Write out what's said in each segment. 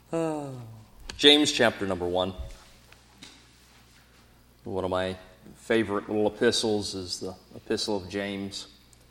James chapter number 1. One of my favorite little epistles is the Epistle of James.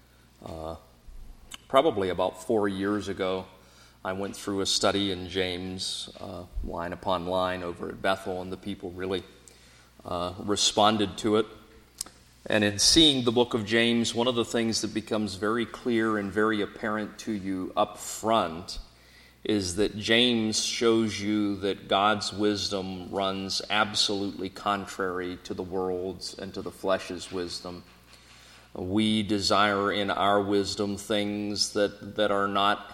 Probably about 4 years ago, I went through a study in James, line upon line over at Bethel, and the people really responded to it. And in seeing the book of James, one of the things that becomes very clear and very apparent to you up front is that James shows you that God's wisdom runs absolutely contrary to the world's and to the flesh's wisdom. We desire in our wisdom things that are not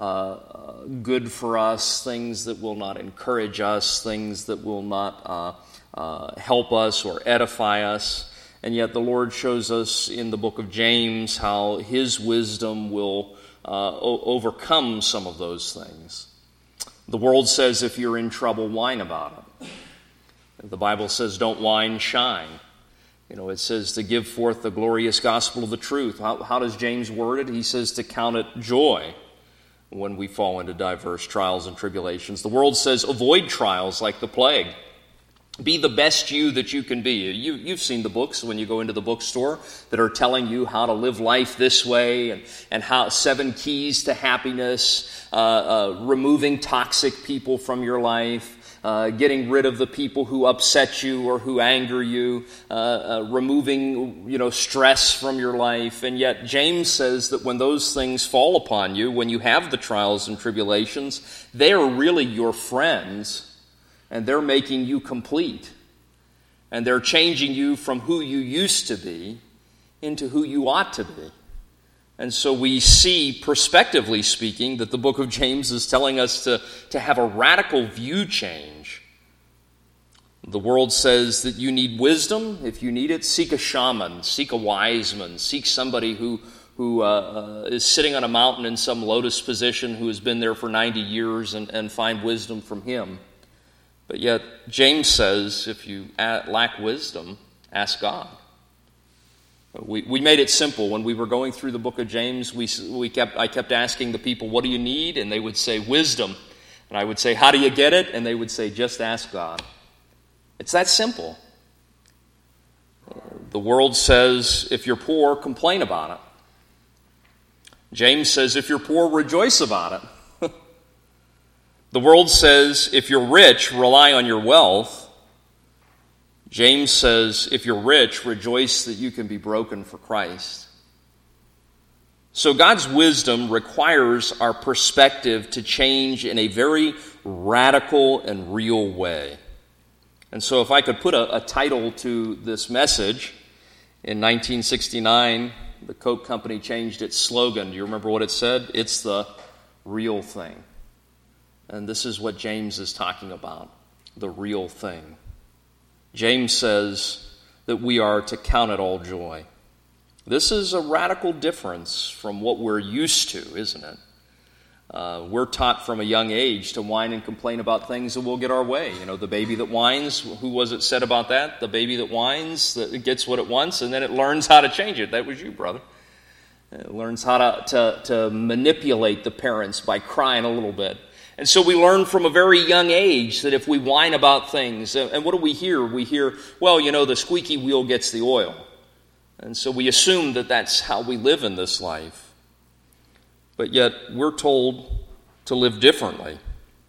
good for us, things that will not encourage us, things that will not help us or edify us. And yet the Lord shows us in the book of James how His wisdom will overcome some of those things. The world says if you're in trouble, whine about it. The Bible says don't whine, shine. It says to give forth the glorious gospel of the truth. How does James word it? He says to count it joy when we fall into diverse trials and tribulations. The world says avoid trials like the plague. Be the best you that you can be. You've seen the books when you go into the bookstore that are telling you how to live life this way and how 7 keys to happiness, removing toxic people from your life, getting rid of the people who upset you or who anger you, removing stress from your life. And yet James says that when those things fall upon you, when you have the trials and tribulations, they are really your friends. And they're making you complete. And they're changing you from who you used to be into who you ought to be. And so we see, prospectively speaking, that the book of James is telling us to have a radical view change. The world says that you need wisdom. If you need it, seek a shaman, seek a wise man, seek somebody who is sitting on a mountain in some lotus position who has been there for 90 years and find wisdom from him. But yet, James says, if you lack wisdom, ask God. We made it simple. When we were going through the book of James, I kept asking the people, what do you need? And they would say, wisdom. And I would say, how do you get it? And they would say, just ask God. It's that simple. The world says, if you're poor, complain about it. James says, if you're poor, rejoice about it. The world says, if you're rich, rely on your wealth. James says, if you're rich, rejoice that you can be broken for Christ. So God's wisdom requires our perspective to change in a very radical and real way. And so if I could put a title to this message, in 1969, the Coke Company changed its slogan. Do you remember what it said? It's the real thing. And this is what James is talking about, the real thing. James says that we are to count it all joy. This is a radical difference from what we're used to, isn't it? We're taught from a young age to whine and complain about things that will get our way. The baby that whines, who was it said about that? The baby that whines, that gets what it wants, and then it learns how to change it. That was you, brother. It learns how to manipulate the parents by crying a little bit. And so we learn from a very young age that if we whine about things, and what do we hear? We hear, well, the squeaky wheel gets the oil. And so we assume that that's how we live in this life. But yet we're told to live differently.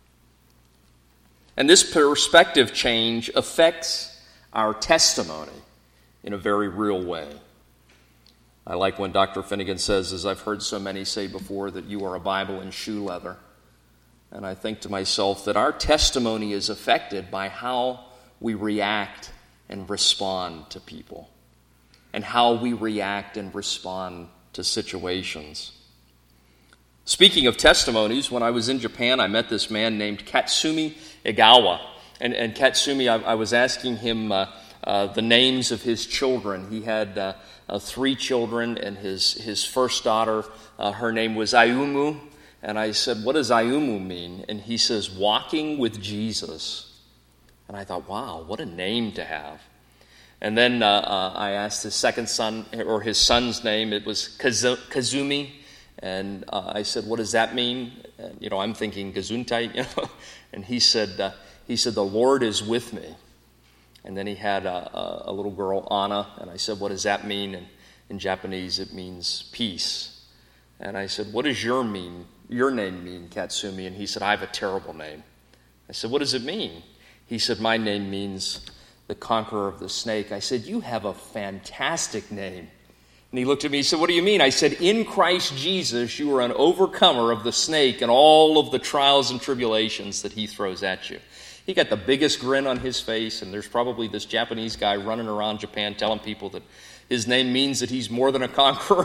And this perspective change affects our testimony in a very real way. I like when Dr. Finnegan says, as I've heard so many say before, that you are a Bible in shoe leather. And I think to myself that our testimony is affected by how we react and respond to people, and how we react and respond to situations. Speaking of testimonies, when I was in Japan, I met this man named Katsumi Egawa. And Katsumi, I was asking him the names of his children. He had 3 children, and his first daughter, her name was Ayumu. And I said, what does Ayumu mean? And he says, walking with Jesus. And I thought, wow, what a name to have. And then I asked his second son, or his son's name. It was Kazumi. And I said, what does that mean? And, I'm thinking Gesundheit, And he said, the Lord is with me. And then he had a little girl, Anna, and I said, what does that mean? And in Japanese, it means peace. And I said, what does your name mean, Katsumi? And he said, I have a terrible name. I said, what does it mean? He said, my name means the conqueror of the snake. I said, you have a fantastic name. And he looked at me and said, what do you mean? I said, in Christ Jesus, you are an overcomer of the snake and all of the trials and tribulations that he throws at you. He got the biggest grin on his face, and there's probably this Japanese guy running around Japan telling people that his name means that he's more than a conqueror.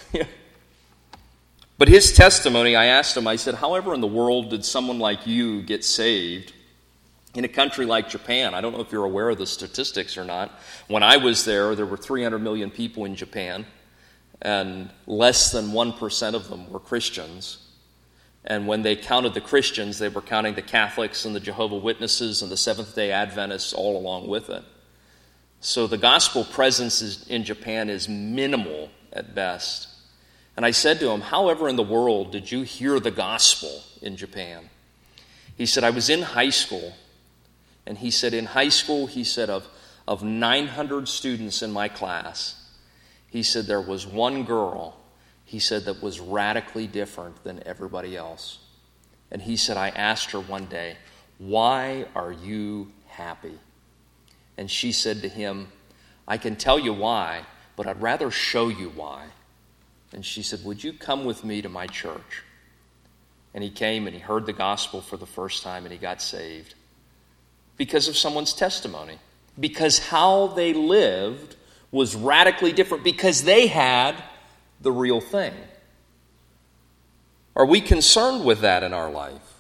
But his testimony, I asked him, I said, however in the world did someone like you get saved in a country like Japan? I don't know if you're aware of the statistics or not. When I was there were 300 million people in Japan, and less than 1% of them were Christians. And when they counted the Christians, they were counting the Catholics and the Jehovah's Witnesses and the Seventh-day Adventists all along with it. So the gospel presence in Japan is minimal at best. And I said to him, however in the world did you hear the gospel in Japan? He said, I was in high school. And he said, in high school, he said, of 900 students in my class, he said there was one girl, he said, that was radically different than everybody else. And he said, I asked her one day, why are you happy? And she said to him, I can tell you why, but I'd rather show you why. And she said, would you come with me to my church? And he came and he heard the gospel for the first time and he got saved. Because of someone's testimony. Because how they lived was radically different. Because they had the real thing. Are we concerned with that in our life?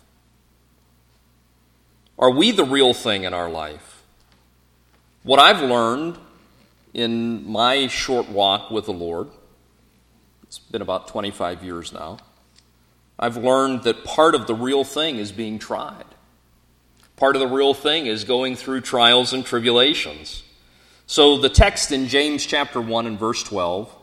Are we the real thing in our life? What I've learned in my short walk with the Lord, it's been about 25 years now, I've learned that part of the real thing is being tried. Part of the real thing is going through trials and tribulations. So the text in James chapter 1 and verse 12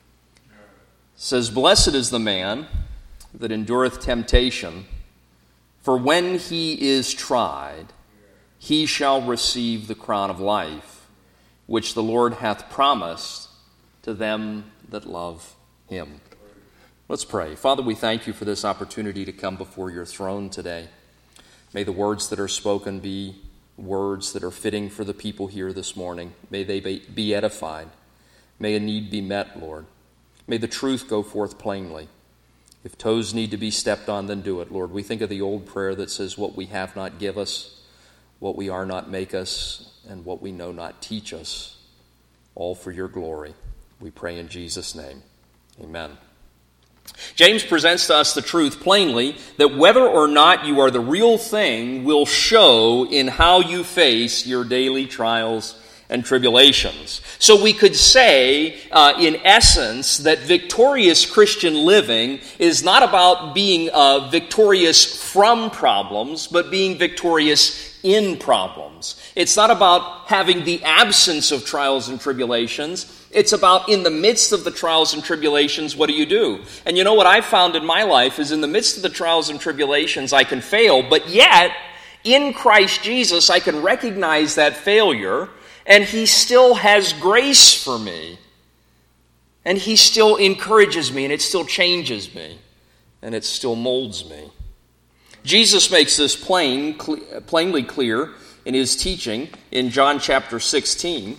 says, blessed is the man that endureth temptation, for when he is tried, he shall receive the crown of life, which the Lord hath promised to them that love him. Let's pray. Father, we thank you for this opportunity to come before your throne today. May the words that are spoken be words that are fitting for the people here this morning. May they be edified. May a need be met, Lord. May the truth go forth plainly. If toes need to be stepped on, then do it, Lord. We think of the old prayer that says, what we have not give us, what we are not make us, and what we know not teach us, all for your glory. We pray in Jesus' name. Amen. James presents to us the truth plainly that whether or not you are the real thing will show in how you face your daily trials and tribulations. So we could say, in essence, that victorious Christian living is not about being victorious from problems, but being victorious in problems. It's not about having the absence of trials and tribulations. It's about in the midst of the trials and tribulations, what do? And you know what I've found in my life is in the midst of the trials and tribulations, I can fail, but yet, in Christ Jesus, I can recognize that failure, and he still has grace for me. And he still encourages me, and it still changes me, and it still molds me. Jesus makes this plainly clear in his teaching in John chapter 16.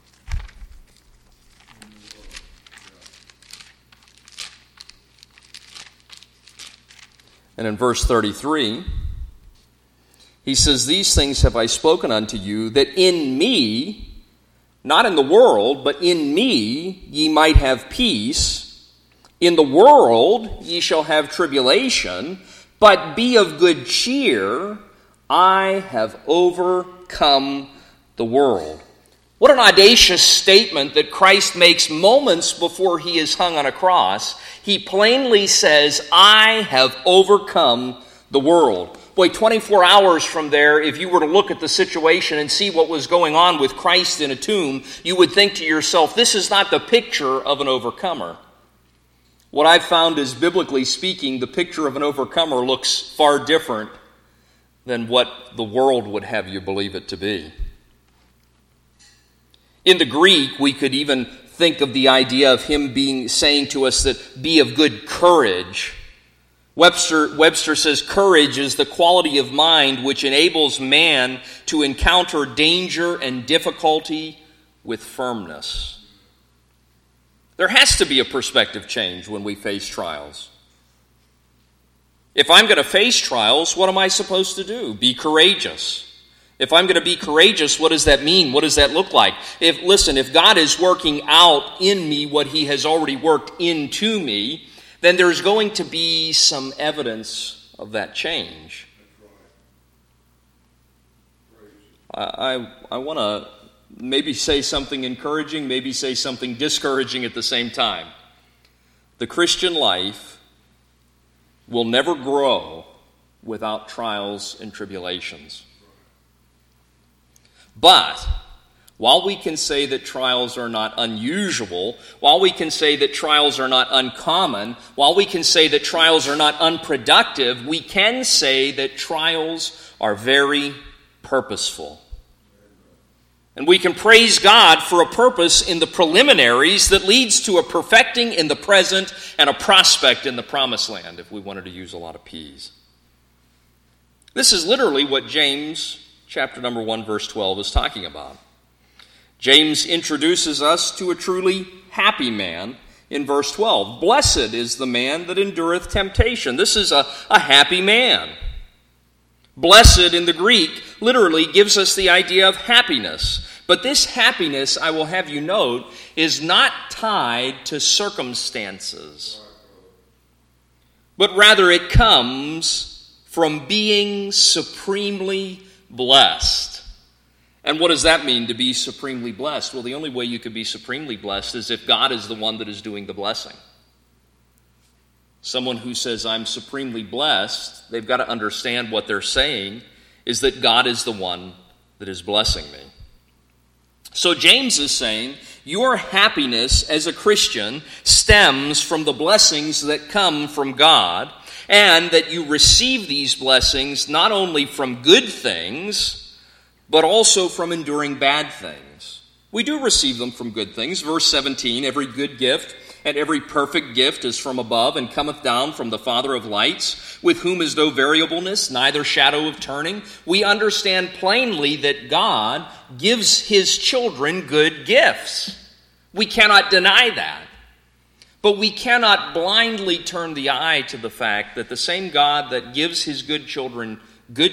And in verse 33, he says, these things have I spoken unto you, that in me, not in the world, but in me ye might have peace. In the world ye shall have tribulation, but be of good cheer, I have overcome the world. What an audacious statement that Christ makes moments before he is hung on a cross. He plainly says, I have overcome the world. Boy, 24 hours from there, if you were to look at the situation and see what was going on with Christ in a tomb, you would think to yourself, this is not the picture of an overcomer. What I've found is, biblically speaking, the picture of an overcomer looks far different than what the world would have you believe it to be. In the Greek, we could even think of the idea of him saying to us that be of good courage. Webster says courage is the quality of mind which enables man to encounter danger and difficulty with firmness. There has to be a perspective change when we face trials. If I'm going to face trials, what am I supposed to do? Be courageous. If I'm going to be courageous, what does that mean? What does that look like? If God is working out in me what he has already worked into me, then there's going to be some evidence of that change. I want to maybe say something encouraging, maybe say something discouraging at the same time. The Christian life will never grow without trials and tribulations. But while we can say that trials are not unusual, while we can say that trials are not uncommon, while we can say that trials are not unproductive, we can say that trials are very purposeful. And we can praise God for a purpose in the preliminaries that leads to a perfecting in the present and a prospect in the promised land, if we wanted to use a lot of P's. This is literally what James chapter number 1, verse 12 is talking about. James introduces us to a truly happy man in verse 12. Blessed is the man that endureth temptation. This is a happy man. Blessed in the Greek literally gives us the idea of happiness. But this happiness, I will have you note, is not tied to circumstances. But rather it comes from being supremely blessed. And what does that mean, to be supremely blessed? Well, the only way you could be supremely blessed is if God is the one that is doing the blessing. Someone who says, I'm supremely blessed, they've got to understand what they're saying is that God is the one that is blessing me. So James is saying, your happiness as a Christian stems from the blessings that come from God, and that you receive these blessings not only from good things, but also from enduring bad things. We do receive them from good things. Verse 17, every good gift and every perfect gift is from above and cometh down from the Father of lights, with whom is no variableness, neither shadow of turning. We understand plainly that God gives his children good gifts. We cannot deny that. But we cannot blindly turn the eye to the fact that the same God that gives his children good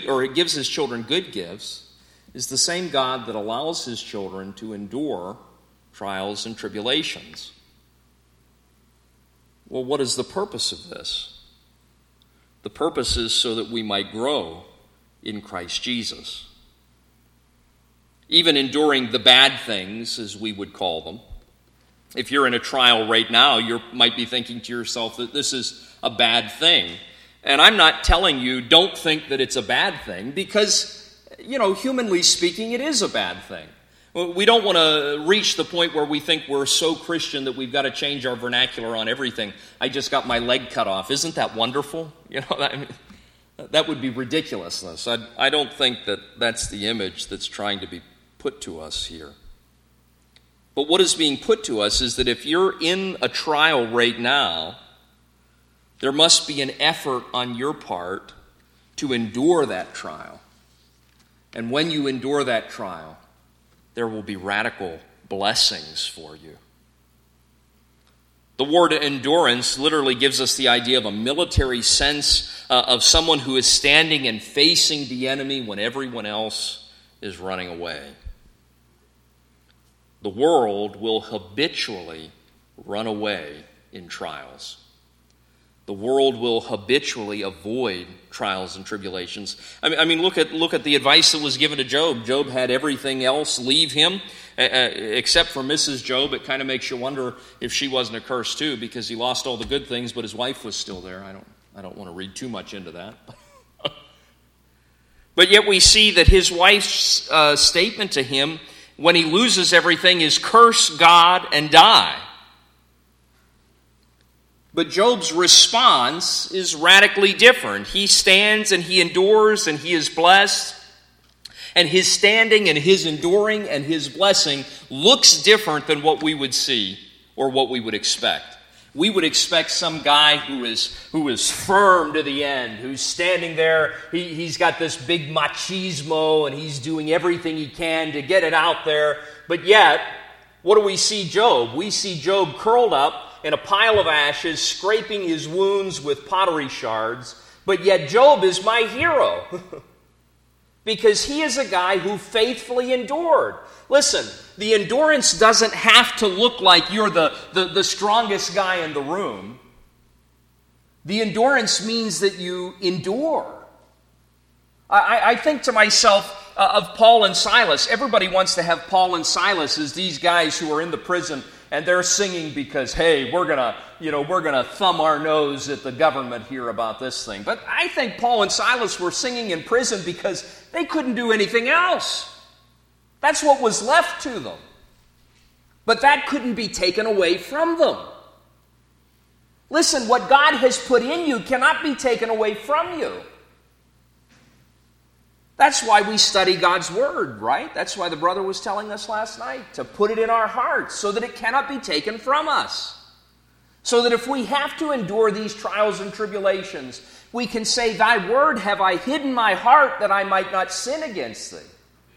gifts is the same God that allows his children to endure trials and tribulations. Well, what is the purpose of this? The purpose is so that we might grow in Christ Jesus. Even enduring the bad things, as we would call them. If you're in a trial right now, you might be thinking to yourself that this is a bad thing. And I'm not telling you don't think that it's a bad thing, because, humanly speaking, it is a bad thing. We don't want to reach the point where we think we're so Christian that we've got to change our vernacular on everything. I just got my leg cut off. Isn't that wonderful? That would be ridiculousness. I don't think that that's the image that's trying to be put to us here. But what is being put to us is that if you're in a trial right now, there must be an effort on your part to endure that trial. And when you endure that trial, there will be radical blessings for you. The word endurance literally gives us the idea of a military sense of someone who is standing and facing the enemy when everyone else is running away. The world will habitually run away in trials. The world will habitually avoid trials and tribulations. I mean, look at the advice that was given to Job. Job had everything else leave him, except for Mrs. Job. It kind of makes you wonder if she wasn't a curse too, because he lost all the good things, but his wife was still there. I don't want to read too much into that. But yet we see that his wife's statement to him when he loses everything is curse God and die. But Job's response is radically different. He stands and he endures and he is blessed. And his standing and his enduring and his blessing looks different than what we would see or what we would expect. We would expect some guy who is firm to the end, who's standing there. He's got this big machismo and he's doing everything he can to get it out there. But yet, what do we see Job? We see Job curled up in a pile of ashes, scraping his wounds with pottery shards. But yet Job is my hero because he is a guy who faithfully endured. Listen, the endurance doesn't have to look like you're the strongest guy in the room. The endurance means that you endure. I think to myself of Paul and Silas. Everybody wants to have Paul and Silas as these guys who are in the prison and they're singing because, hey, we're gonna thumb our nose at the government here about this thing. But I think Paul and Silas were singing in prison because they couldn't do anything else. That's what was left to them. But that couldn't be taken away from them. Listen, what God has put in you cannot be taken away from you. That's why we study God's Word, right? That's why the brother was telling us last night, to put it in our hearts so that it cannot be taken from us. So that if we have to endure these trials and tribulations, we can say, Thy Word have I hidden my heart that I might not sin against Thee.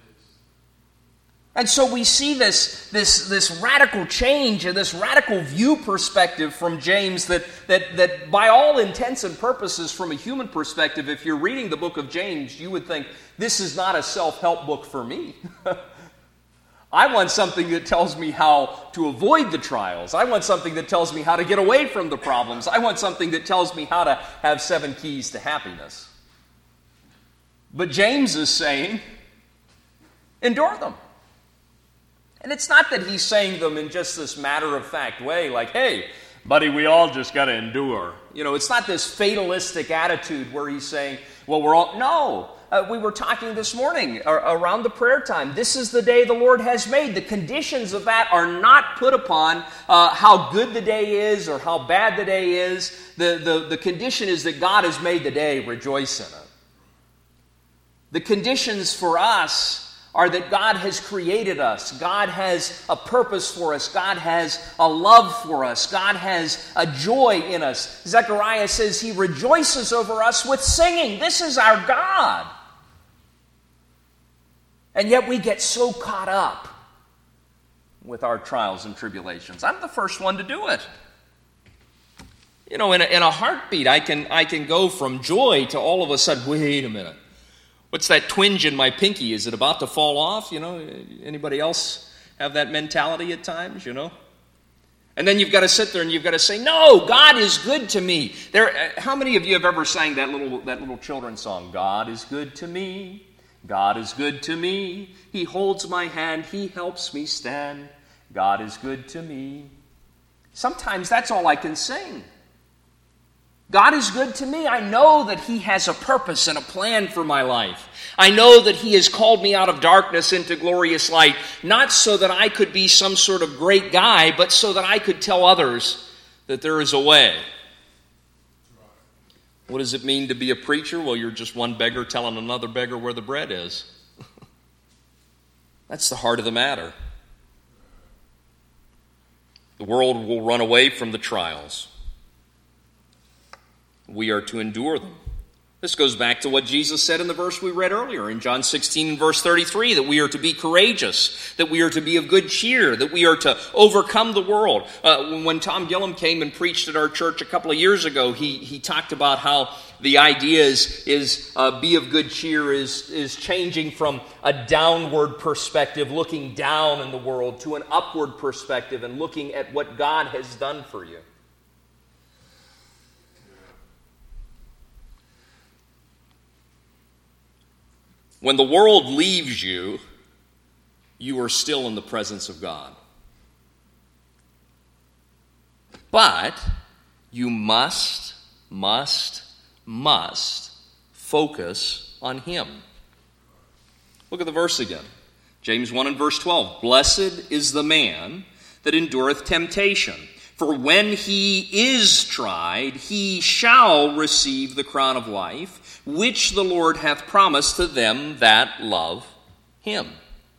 And so we see this radical change and this radical view perspective from James that by all intents and purposes, from a human perspective, if you're reading the book of James, you would think, this is not a self-help book for me. I want something that tells me how to avoid the trials. I want something that tells me how to get away from the problems. I want something that tells me how to have 7 keys to happiness. But James is saying, endure them. And it's not that he's saying them in just this matter-of-fact way, like, hey, buddy, we all just got to endure. It's not this fatalistic attitude where he's saying, well, we're all... No, we were talking this morning around the prayer time. This is the day the Lord has made. The conditions of that are not put upon how good the day is or how bad the day is. The condition is that God has made the day. Rejoice in it. The conditions for us are that God has created us. God has a purpose for us. God has a love for us. God has a joy in us. Zechariah says He rejoices over us with singing. This is our God. And yet we get so caught up with our trials and tribulations. I'm the first one to do it. In a heartbeat, I can go from joy to all of a sudden, wait a minute. What's that twinge in my pinky? Is it about to fall off? Anybody else have that mentality at times, And then you've got to sit there and you've got to say, no, God is good to me. How many of you have ever sang that little children's song? God is good to me. God is good to me. He holds my hand. He helps me stand. God is good to me. Sometimes that's all I can sing. God is good to me. I know that He has a purpose and a plan for my life. I know that He has called me out of darkness into glorious light, not so that I could be some sort of great guy, but so that I could tell others that there is a way. What does it mean to be a preacher? Well, you're just one beggar telling another beggar where the bread is. That's the heart of the matter. The world will run away from the trials. We are to endure them. This goes back to what Jesus said in the verse we read earlier in John 16 and verse 33, that we are to be courageous, that we are to be of good cheer, that we are to overcome the world. When Tom Gillum came and preached at our church a couple of years ago, he talked about how the idea is be of good cheer is changing from a downward perspective, looking down in the world, to an upward perspective and looking at what God has done for you. When the world leaves you, you are still in the presence of God. But you must focus on Him. Look at the verse again. James 1 and verse 12. Blessed is the man that endureth temptation. For when he is tried, he shall receive the crown of life, which the Lord hath promised to them that love him.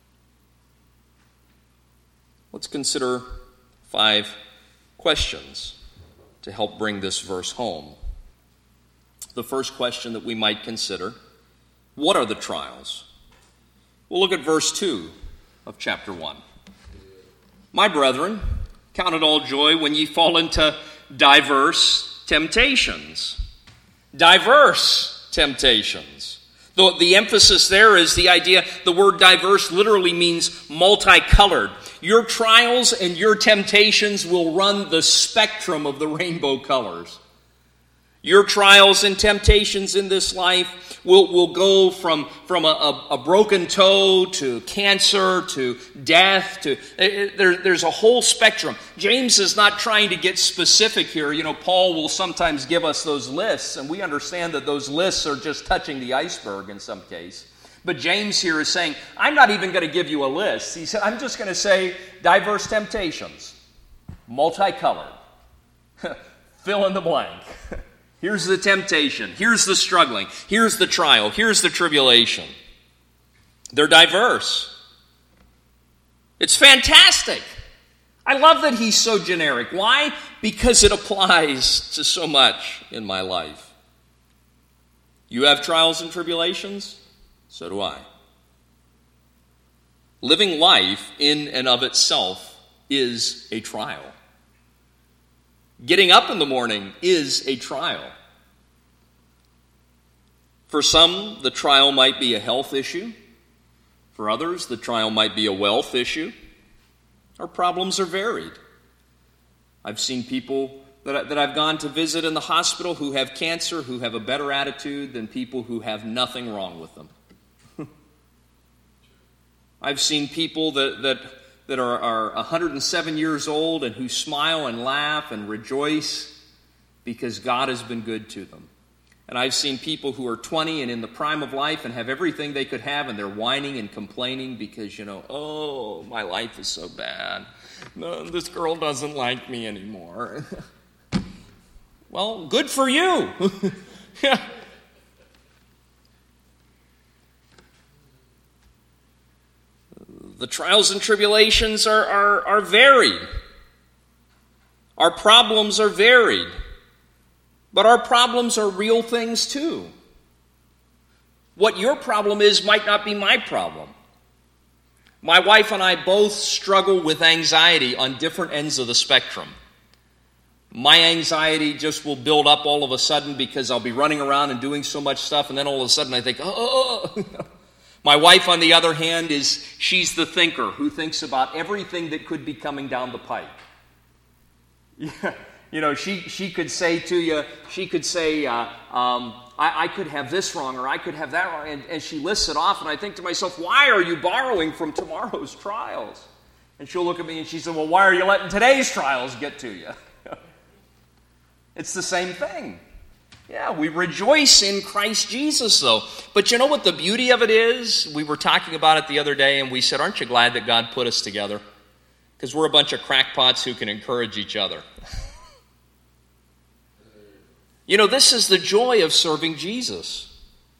Let's consider 5 questions to help bring this verse home. The first question that we might consider: what are the trials? We'll look at verse 2 of chapter 1. My brethren, count it all joy when ye fall into diverse temptations. Diverse temptations. The emphasis there is the idea, the word diverse literally means multicolored. Your trials and your temptations will run the spectrum of the rainbow colors. Your trials and temptations in this life will go from a broken toe to cancer to death. There's a whole spectrum. James is not trying to get specific here. You know, Paul will sometimes give us those lists, and we understand that those lists are just touching the iceberg in some case. But James here is saying, I'm not even going to give you a list. He said, I'm just going to say diverse temptations, multicolored. Fill in the blank. Here's the temptation. Here's the struggling. Here's the trial. Here's the tribulation. They're diverse. It's fantastic. I love that he's so generic. Why? Because it applies to so much in my life. You have trials and tribulations? So do I. Living life in and of itself is a trial. Getting up in the morning is a trial. For some, the trial might be a health issue. For others, the trial might be a wealth issue. Our problems are varied. I've seen people that I've gone to visit in the hospital who have cancer, who have a better attitude than people who have nothing wrong with them. I've seen people that are 107 years old and who smile and laugh and rejoice because God has been good to them. And I've seen people who are 20 and in the prime of life and have everything they could have, and they're whining and complaining because, oh, my life is so bad. No, this girl doesn't like me anymore. Well, good for you. Yeah. The trials and tribulations are varied. Our problems are varied. But our problems are real things too. What your problem is might not be my problem. My wife and I both struggle with anxiety on different ends of the spectrum. My anxiety just will build up all of a sudden because I'll be running around and doing so much stuff, and then all of a sudden I think, oh. My wife, on the other hand, she's the thinker who thinks about everything that could be coming down the pike. Yeah. She could say to you, I could have this wrong, or I could have that wrong, and she lists it off, and I think to myself, why are you borrowing from tomorrow's trials? And she'll look at me and she said, well, why are you letting today's trials get to you? It's the same thing. Yeah, we rejoice in Christ Jesus, though. But you know what the beauty of it is? We were talking about it the other day, and we said, aren't you glad that God put us together? Because we're a bunch of crackpots who can encourage each other. This is the joy of serving Jesus.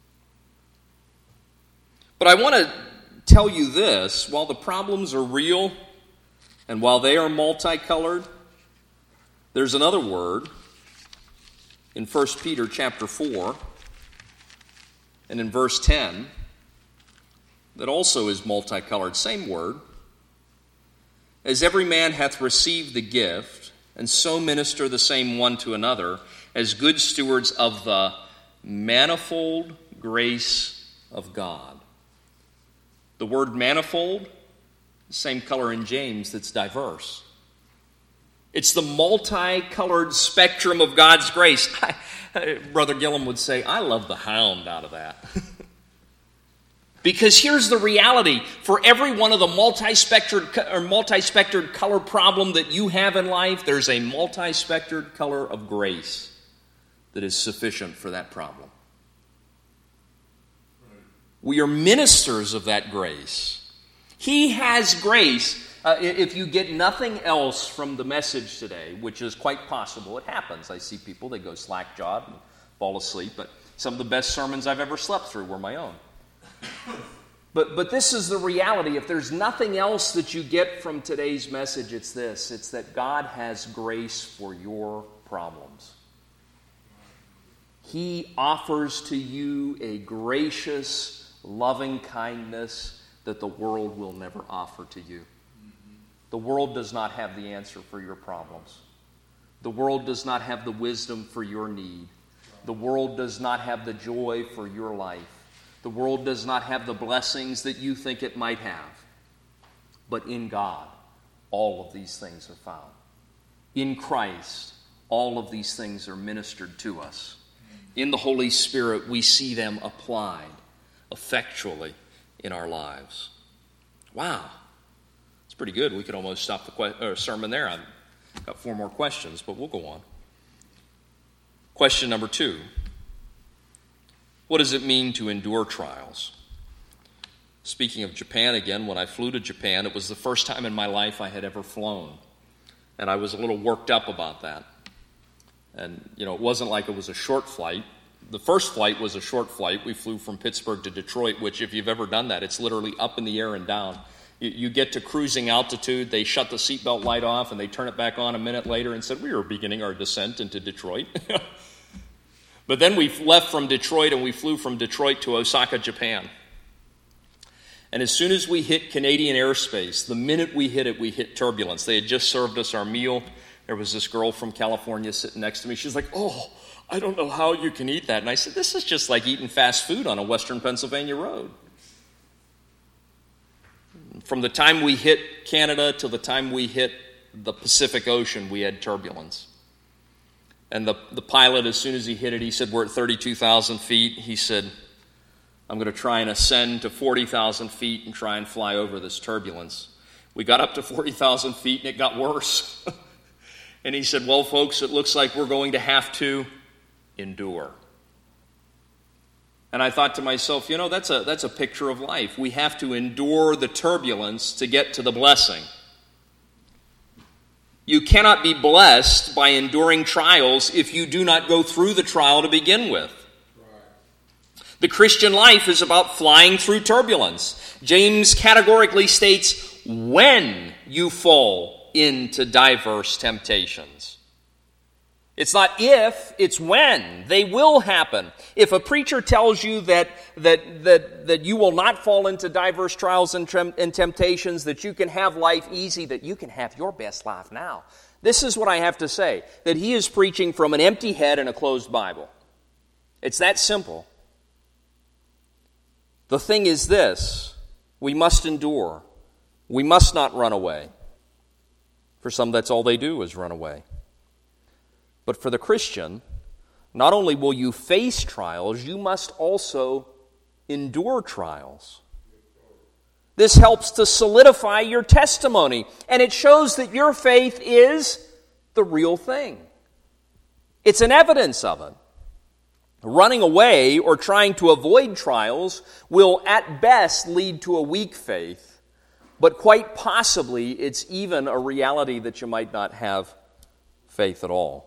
But I want to tell you this, while the problems are real, and while they are multicolored, there's another word in 1 Peter chapter 4 and in verse 10 that also is multicolored. Same word. As every man hath received the gift, and so minister the same one to another, as good stewards of the manifold grace of God. The word manifold, the same color in James, that's diverse. It's the multicolored spectrum of God's grace. Brother Gillum would say, I love the hound out of that. Because here's the reality. For every one of the multi-spectred color problem that you have in life, there's a multi-spectred color of grace that is sufficient for that problem. We are ministers of that grace. He has grace If you get nothing else from the message today, which is quite possible, it happens. I see people, they go slack-jawed and fall asleep, but some of the best sermons I've ever slept through were my own. But this is the reality. If there's nothing else that you get from today's message, it's this. It's that God has grace for your problems. He offers to you a gracious, loving kindness that the world will never offer to you. The world does not have the answer for your problems. The world does not have the wisdom for your need. The world does not have the joy for your life. The world does not have the blessings that you think it might have. But in God, all of these things are found. In Christ, all of these things are ministered to us. In the Holy Spirit, we see them applied effectually in our lives. Wow. It's pretty good. We could almost stop the sermon there. I've got 4 more questions, but we'll go on. Question number 2. What does it mean to endure trials? Speaking of Japan again, when I flew to Japan, it was the first time in my life I had ever flown. And I was a little worked up about that. And, it wasn't like it was a short flight. The first flight was a short flight. We flew from Pittsburgh to Detroit, which, if you've ever done that, it's literally up in the air and down. You get to cruising altitude, they shut the seatbelt light off, and they turn it back on a minute later and said, we are beginning our descent into Detroit. But then we left from Detroit, and we flew from Detroit to Osaka, Japan. And as soon as we hit Canadian airspace, the minute we hit it, we hit turbulence. They had just served us our meal. There was this girl from California sitting next to me. She's like, oh, I don't know how you can eat that. And I said, this is just like eating fast food on a western Pennsylvania road. From the time we hit Canada to the time we hit the Pacific Ocean, we had turbulence. And the pilot, as soon as he hit it, he said, we're at 32,000 feet. He said, I'm going to try and ascend to 40,000 feet and try and fly over this turbulence. We got up to 40,000 feet and it got worse. And he said, well, folks, it looks like we're going to have to endure. And I thought to myself, that's a picture of life. We have to endure the turbulence to get to the blessing. You cannot be blessed by enduring trials if you do not go through the trial to begin with. Right. The Christian life is about flying through turbulence. James categorically states, when you fall into diverse temptations. It's not if, it's when. They will happen. If a preacher tells you that you will not fall into diverse trials and temptations, that you can have life easy, that you can have your best life now, this is what I have to say, that he is preaching from an empty head and a closed Bible. It's that simple. The thing is this, we must endure. We must not run away. For some, that's all they do is run away. But for the Christian, not only will you face trials, you must also endure trials. This helps to solidify your testimony, and it shows that your faith is the real thing. It's an evidence of it. Running away or trying to avoid trials will at best lead to a weak faith. But quite possibly, it's even a reality that you might not have faith at all.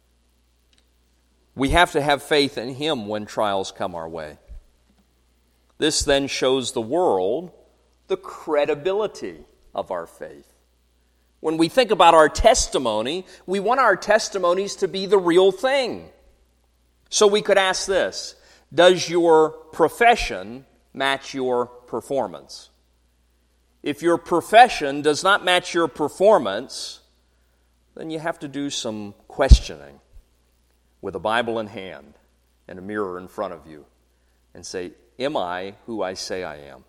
We have to have faith in Him when trials come our way. This then shows the world the credibility of our faith. When we think about our testimony, we want our testimonies to be the real thing. So we could ask this, does your profession match your performance? If your profession does not match your performance, then you have to do some questioning with a Bible in hand and a mirror in front of you and say, am I who I say I am?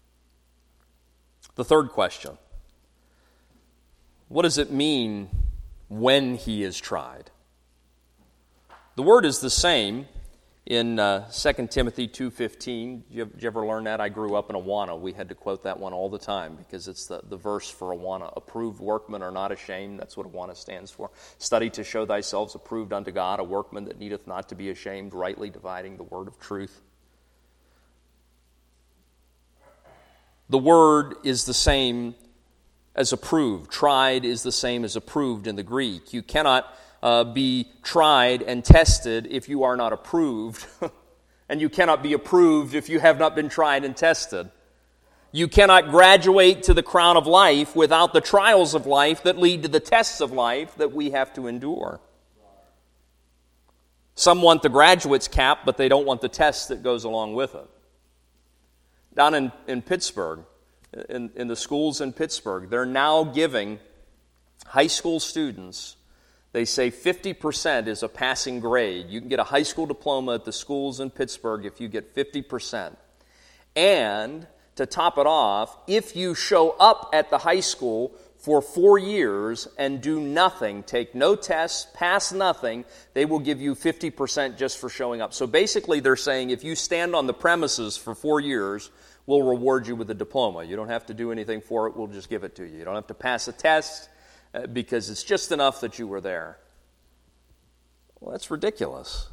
The third question, what does it mean when he is tried? The word is the same in 2 Timothy 2:15. Did you ever learn that? I grew up in Awana. We had to quote that one all the time because it's the verse for Awana. Approved workmen are not ashamed. That's what Awana stands for. Study to show thyself approved unto God, a workman that needeth not to be ashamed, rightly dividing the word of truth. The word is the same as approved. Tried is the same as approved in the Greek. You cannot be tried and tested if you are not approved. And you cannot be approved if you have not been tried and tested. You cannot graduate to the crown of life without the trials of life that lead to the tests of life that we have to endure. Some want the graduate's cap, but they don't want the test that goes along with it. Down in Pittsburgh, in the schools in Pittsburgh, they're now giving high school students, they say 50% is a passing grade. You can get a high school diploma at the schools in Pittsburgh if you get 50%. And to top it off, if you show up at the high school for 4 years and do nothing, take no tests, pass nothing, they will give you 50% just for showing up. So basically they're saying if you stand on the premises for 4 years, we'll reward you with a diploma. You don't have to do anything for it, we'll just give it to you. You don't have to pass a test because it's just enough that you were there. Well, that's ridiculous.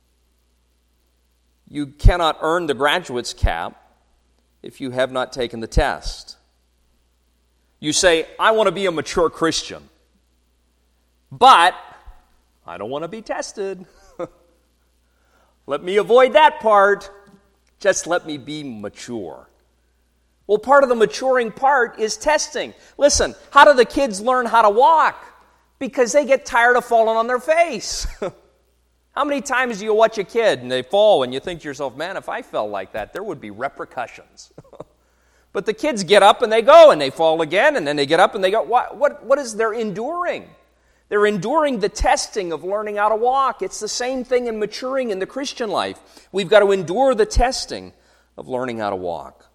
You cannot earn the graduate's cap if you have not taken the test. You say, I want to be a mature Christian, but I don't want to be tested. Let me avoid that part. Just let me be mature. Well, part of the maturing part is testing. Listen, how do the kids learn how to walk? Because they get tired of falling on their face. How many times do you watch a kid and they fall and you think to yourself, man, if I fell like that, there would be repercussions. But the kids get up and they go and they fall again and then they get up and they go. What is they're enduring? They're enduring the testing of learning how to walk. It's the same thing in maturing in the Christian life. We've got to endure the testing of learning how to walk.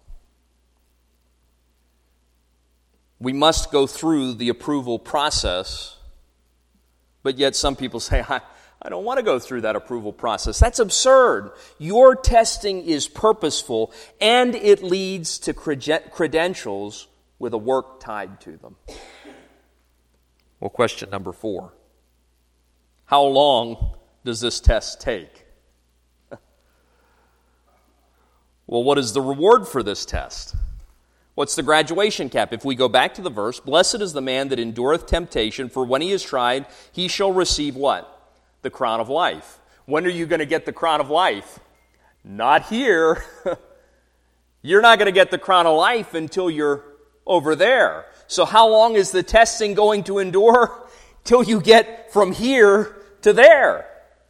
We must go through the approval process, but yet some people say, I don't want to go through that approval process. That's absurd. Your testing is purposeful, and it leads to credentials with a work tied to them. Well, question number 4. How long does this test take? Well, what is the reward for this test? What's the graduation cap? If we go back to the verse, blessed is the man that endureth temptation, for when he is tried, he shall receive what? The crown of life. When are you going to get the crown of life? Not here. You're not going to get the crown of life until you're over there. So how long is the testing going to endure? Till you get from here to there.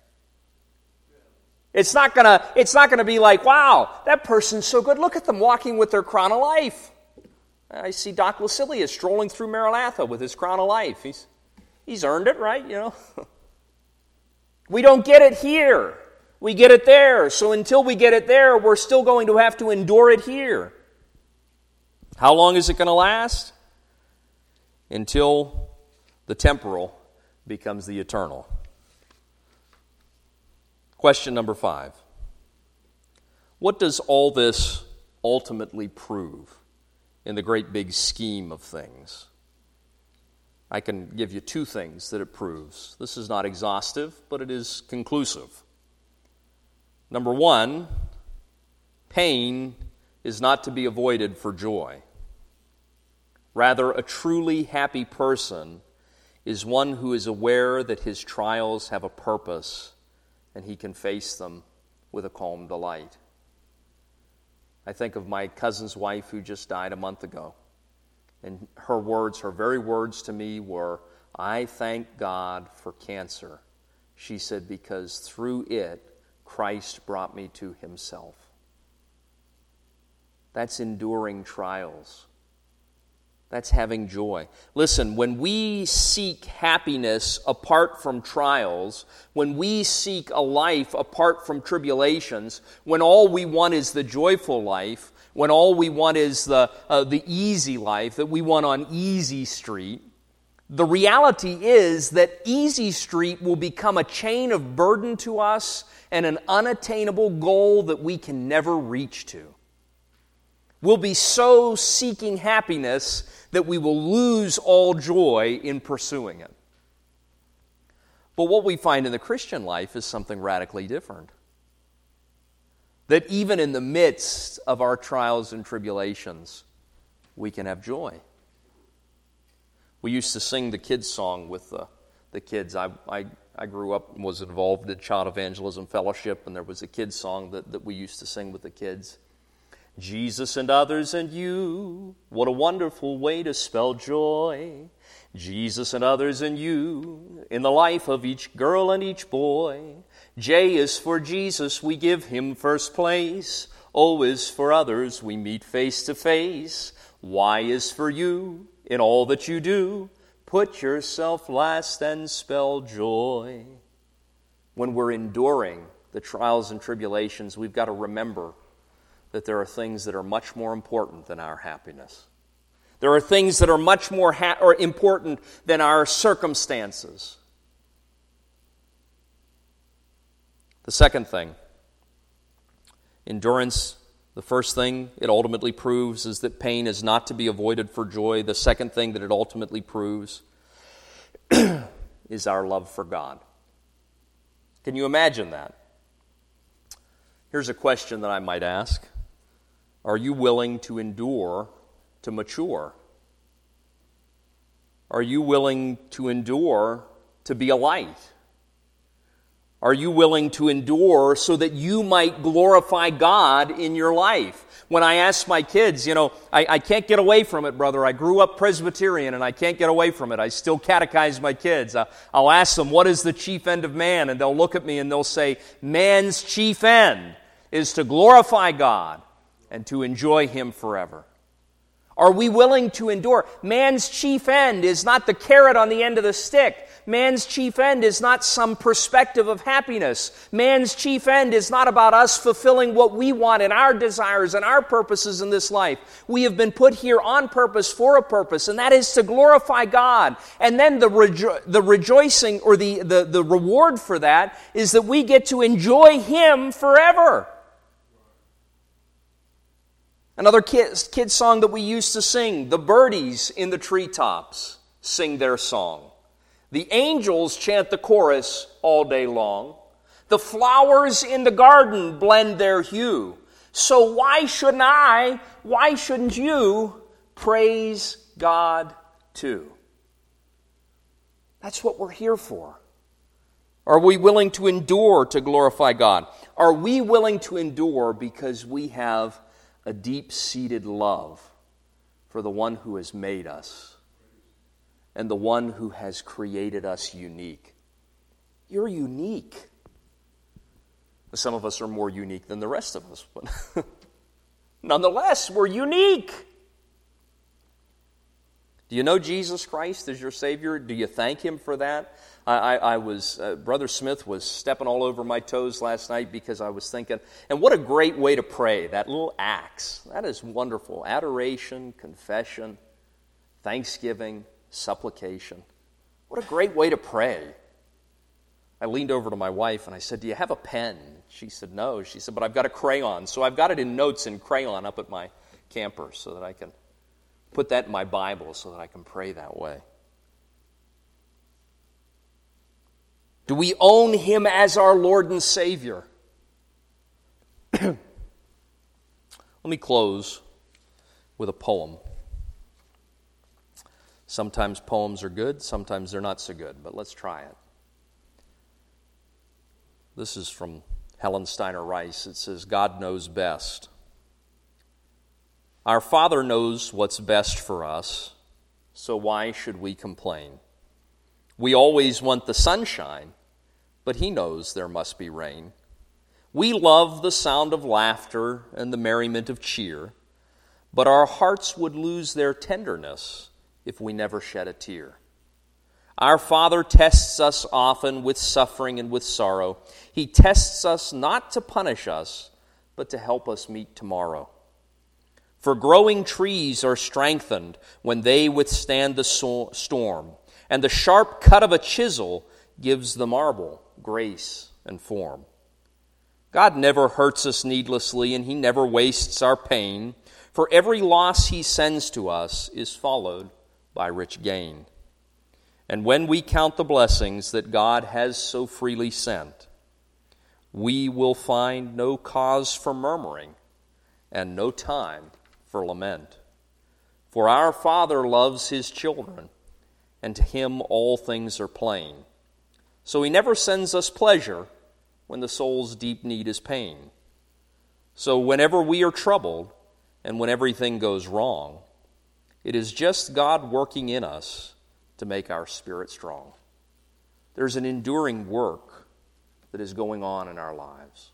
It's not going to be like, wow, that person's so good. Look at them walking with their crown of life. I see Doc Lucilius strolling through Maranatha with his crown of life. He's earned it, right? You know. We don't get it here. We get it there. So until we get it there, we're still going to have to endure it here. How long is it going to last? Until the temporal becomes the eternal. Question number 5. What does all this ultimately prove in the great big scheme of things? I can give you 2 things that it proves. This is not exhaustive, but it is conclusive. Number 1, pain is not to be avoided for joy. Rather, a truly happy person is one who is aware that his trials have a purpose and he can face them with a calm delight. I think of my cousin's wife who just died a month ago. And her very words to me were, I thank God for cancer. She said, because through it, Christ brought me to himself. That's enduring trials. That's having joy. Listen, when we seek happiness apart from trials, when we seek a life apart from tribulations, when all we want is the joyful life, when all we want is the easy life that we want on easy street, the reality is that easy street will become a chain of burden to us and an unattainable goal that we can never reach to. We'll be so seeking happiness that we will lose all joy in pursuing it. But what we find in the Christian life is something radically different. That even in the midst of our trials and tribulations, we can have joy. We used to sing the kids' song with the kids. I grew up and was involved in Child Evangelism Fellowship, and there was a kids' song that we used to sing with the kids. Jesus and others and you, what a wonderful way to spell joy. Jesus and others and you, in the life of each girl and each boy. J is for Jesus, we give him first place. O is for others, we meet face to face. Y is for you, in all that you do. Put yourself last and spell joy. When we're enduring the trials and tribulations, we've got to remember that there are things that are much more important than our happiness. There are things that are much more important than our circumstances. The second thing, endurance, the first thing it ultimately proves is that pain is not to be avoided for joy. The second thing that it ultimately proves is our love for God. Can you imagine that? Here's a question that I might ask. Are you willing to endure to mature? Are you willing to endure to be a light? Are you willing to endure so that you might glorify God in your life? When I ask my kids, I can't get away from it, brother. I grew up Presbyterian and I can't get away from it. I still catechize my kids. I'll ask them, what is the chief end of man? And they'll look at me and they'll say, man's chief end is to glorify God and to enjoy him forever. Are we willing to endure? Man's chief end is not the carrot on the end of the stick. Man's chief end is not some perspective of happiness. Man's chief end is not about us fulfilling what we want and our desires and our purposes in this life. We have been put here on purpose for a purpose, and that is to glorify God. And then the rejoicing or the reward for that is that we get to enjoy him forever. Another kid song that we used to sing, the birdies in the treetops sing their song. The angels chant the chorus all day long. The flowers in the garden blend their hue. So why shouldn't you praise God too? That's what we're here for. Are we willing to endure to glorify God? Are we willing to endure because we have a deep-seated love for the one who has made us and the one who has created us unique? You're unique. Some of us are more unique than the rest of us, but nonetheless, we're unique. Do you know Jesus Christ as your Savior? Do you thank him for that? Brother Smith was stepping all over my toes last night because I was thinking, and what a great way to pray, that little acts. That is wonderful. Adoration, confession, thanksgiving, supplication. What a great way to pray. I leaned over to my wife and I said, do you have a pen? She said, no. She said, but I've got a crayon. So I've got it in notes in crayon up at my camper so that I can put that in my Bible so that I can pray that way. Do we own him as our Lord and Savior? Let me close with a poem. Sometimes poems are good, sometimes they're not so good, but let's try it. This is from Helen Steiner Rice. It says, God knows best. Our Father knows what's best for us, so why should we complain? We always want the sunshine, but he knows there must be rain. We love the sound of laughter and the merriment of cheer, but our hearts would lose their tenderness if we never shed a tear. Our Father tests us often with suffering and with sorrow. He tests us not to punish us, but to help us meet tomorrow. For growing trees are strengthened when they withstand the storm, and the sharp cut of a chisel gives the marble grace and form. God never hurts us needlessly, and he never wastes our pain, for every loss he sends to us is followed by rich gain. And when we count the blessings that God has so freely sent, we will find no cause for murmuring and no time for lament. For our Father loves his children, and to him all things are plain. So he never sends us pleasure when the soul's deep need is pain. So whenever we are troubled and when everything goes wrong, it is just God working in us to make our spirit strong. There's an enduring work that is going on in our lives.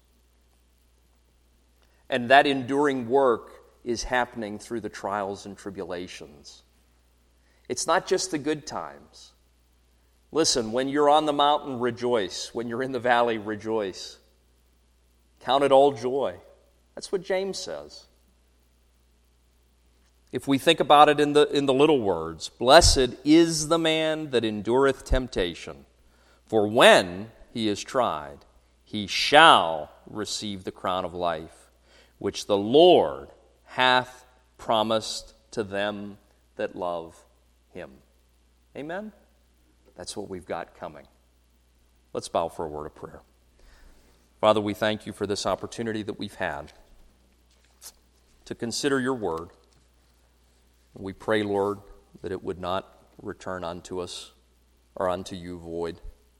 And that enduring work is happening through the trials and tribulations. It's not just the good times. Listen, when you're on the mountain, rejoice. When you're in the valley, rejoice. Count it all joy. That's what James says. If we think about it in the little words, blessed is the man that endureth temptation, for when he is tried, he shall receive the crown of life, which the Lord hath promised to them that love him. Amen? That's what we've got coming. Let's bow for a word of prayer. Father, we thank you for this opportunity that we've had to consider your word. We pray, Lord, that it would not return unto us or unto you void.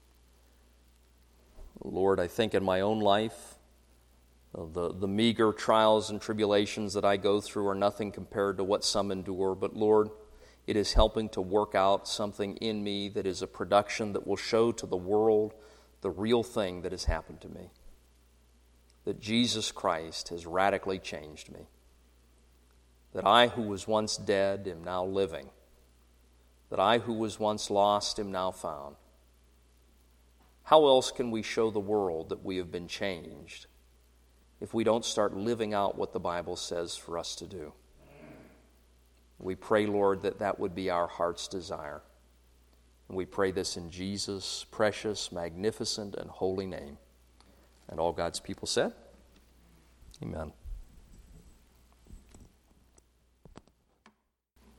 Lord, I think in my own life, the meager trials and tribulations that I go through are nothing compared to what some endure. But Lord, it is helping to work out something in me that is a production that will show to the world the real thing that has happened to me. That Jesus Christ has radically changed me. That I who was once dead am now living. That I who was once lost am now found. How else can we show the world that we have been changed if we don't start living out what the Bible says for us to do? We pray, Lord, that that would be our heart's desire. And we pray this in Jesus' precious, magnificent, and holy name. And all God's people said, amen.